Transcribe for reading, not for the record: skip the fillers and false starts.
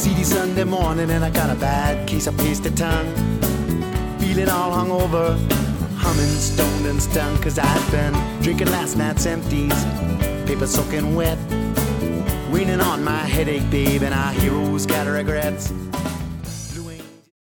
seedy Sunday morning and I got a bad case of pasted tongue. Feeling all hungover, humming, stoned and stung, 'cause I've been drinking last night's empties, paper soaking wet, raining on my headache, babe, and our heroes got regrets.